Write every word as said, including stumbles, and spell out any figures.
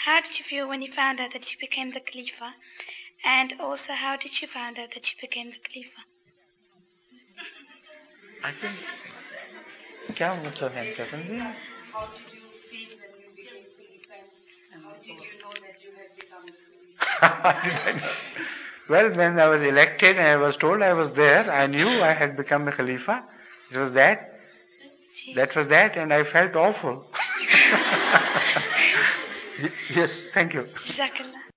how did you feel when you found out that you became the Khalifa? And also, how did you find out that you became the Khalifa? I think क्या मतलब है इनका समझे? How did you feel when you became Khalifa? And how did you know that you had become Khalifa? Well, when I was elected and I was told I was there, I knew I had become a Khalifa. It was that. That was that, and I felt awful. Yes, thank you. Jazakallah.